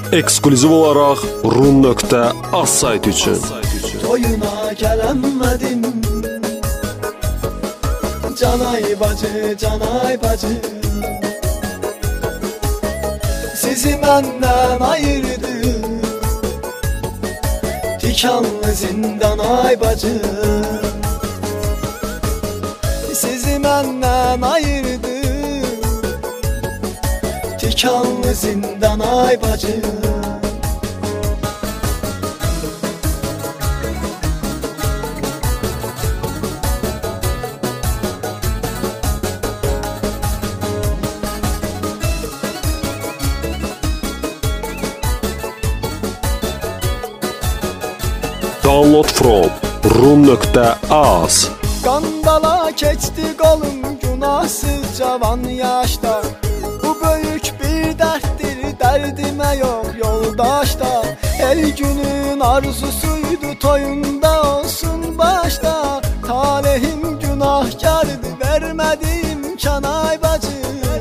Eksklüziv olaraq rum.az sayt üçün. Toyuna gələnmədim, canay bacı, sizi məndən ayırdı tikanlı zindan ay bacı. Sizi məndən ayırdı tikanlı zindan ay bacı. Download from rum.az. Qandala keçdi qolum günahsız cavan yaşda. Bu böyük bir dərddir, dərdimə yox yoldaşda. El günün arzusuydu, toyunda olsun başda. Talihim günahkardı, vermədim kanay bacı.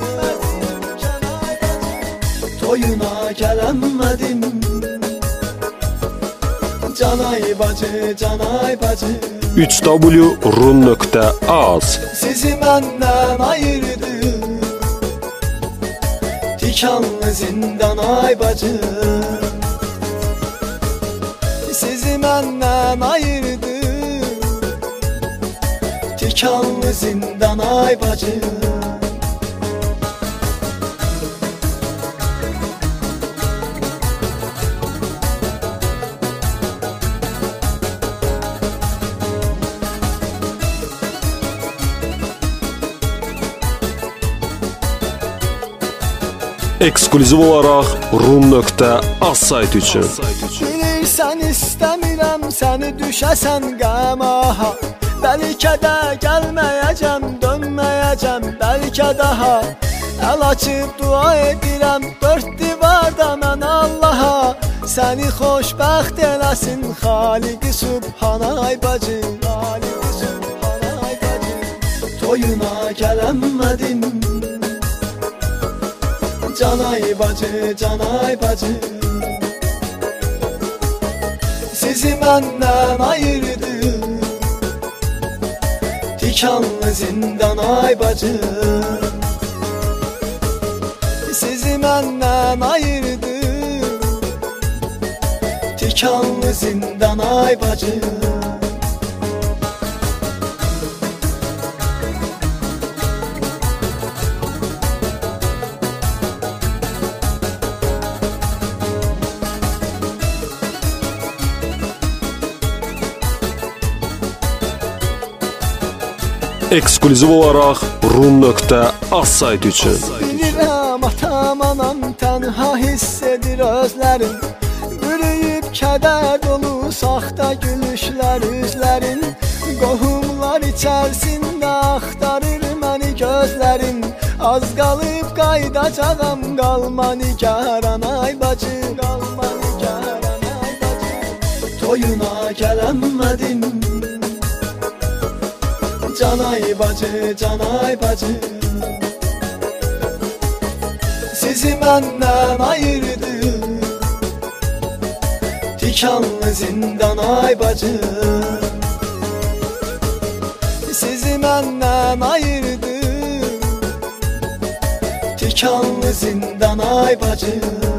Toyuna gələnmədim, canay bacı. 3w.rum.az. Sizi məndən ayırdı tikanlı zindan ay bacı. Sizi məndən ayırdı tikanlı zindan ay bacı. Eksklüziv olaraq rum.az sayt üçün. Bilirsən istəmirəm səni düşəsən qəmaha. Bəlkə də gəlməyəcəm, dönməyəcəm bəlkə daha. Əl açıb dua edirəm dörd divarda mən Allaha. Səni xoşbəxt eləsin Xaliqi Subhanay bacı. Toyuna gələnmədim, canay bacı. Sizi məndən ayırdı tikanlı zindan ay bacı. Sizi məndən ayırdı tikanlı zindan ay bacı. Eksklüziv olaraq rum.az sayt üçün. Bilirəm atam anam tənha hiss edir özlərin. Bürüyüb kədər dolu saxta gülüşlər üzlərin. Qohumlar içərisində axtarır məni gözlərin. Az qalıb qaydacağam, qalma nigaran ay bacı. Toyuna gələnmədim, canay bacı. Sizi məndən ayırdı tikanlı zindan ay bacı. Sizi məndən ayırdı tikanlı zindan ay bacı.